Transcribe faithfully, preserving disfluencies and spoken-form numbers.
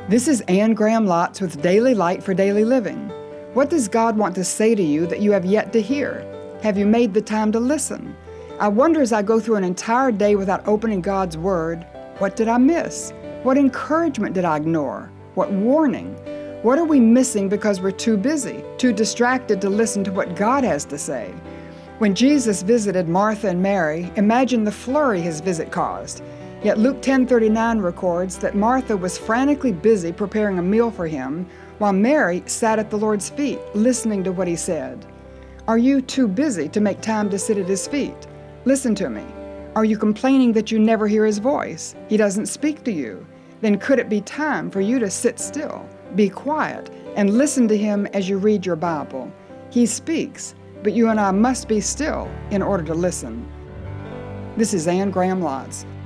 This is Anne Graham Lotz with Daily Light for Daily Living. What does God want to say to you that you have yet to hear? Have you made the time to listen? I wonder as I go through an entire day without opening God's Word, what did I miss? What encouragement did I ignore? What warning? What are we missing because we're too busy, too distracted to listen to what God has to say? When Jesus visited Martha and Mary, imagine the flurry his visit caused. Yet Luke ten thirty-nine records that Martha was frantically busy preparing a meal for him, while Mary sat at the Lord's feet, listening to what he said. Are you too busy to make time to sit at his feet? Listen to me. Are you complaining that you never hear his voice? He doesn't speak to you. Then could it be time for you to sit still, be quiet, and listen to him as you read your Bible? He speaks, but you and I must be still in order to listen. This is Anne Graham Lotz.